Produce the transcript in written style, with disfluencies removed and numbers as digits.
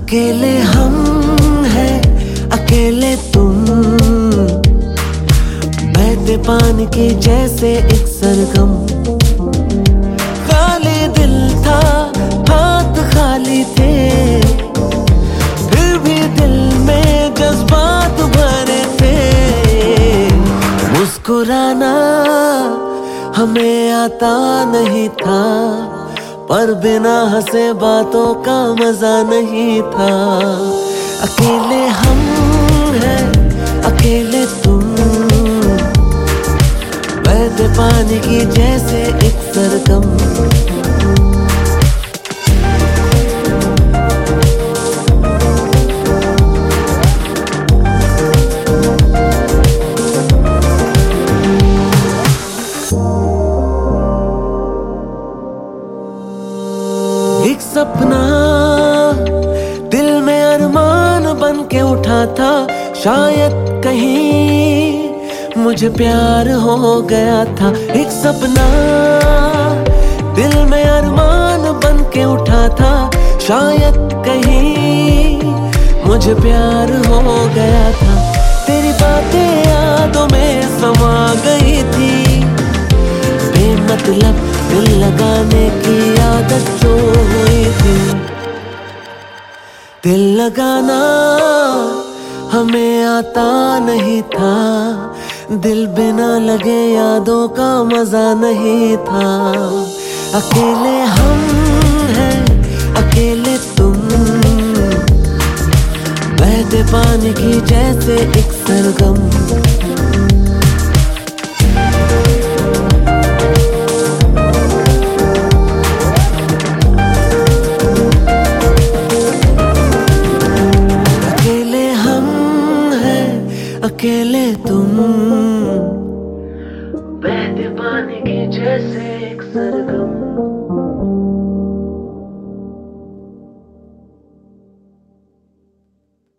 अकेले हम हैं, अकेले तुम, बहते पानी के जैसे एक सरगम। खाली दिल था, हाथ खाली थे, फिर भी दिल में जज्बात भरे थे। मुस्कुराना हमें आता नहीं था, पर बिना हंसे बातों का मजा नहीं था। अकेले हम हैं, अकेले तुम, बहते पानी की जैसे एक सरगम। एक सपना दिल में अरमान बन के उठा था, शायद कहीं मुझे प्यार हो गया था। एक सपना दिल में अरमान बन के उठा था, शायद कहीं मुझे प्यार हो गया था। तेरी बातें यादों में समा गई थी, बेमतलब दिल लगाने की आदत जो हुई थी। दिल लगाना हमें आता नहीं था, दिल बिना लगे यादों का मजा नहीं था। अकेले हम हैं, अकेले तुम, बहते पानी की जैसे एक सरगम। अकेले तुम, बहते पानी के जैसे एक सरगम।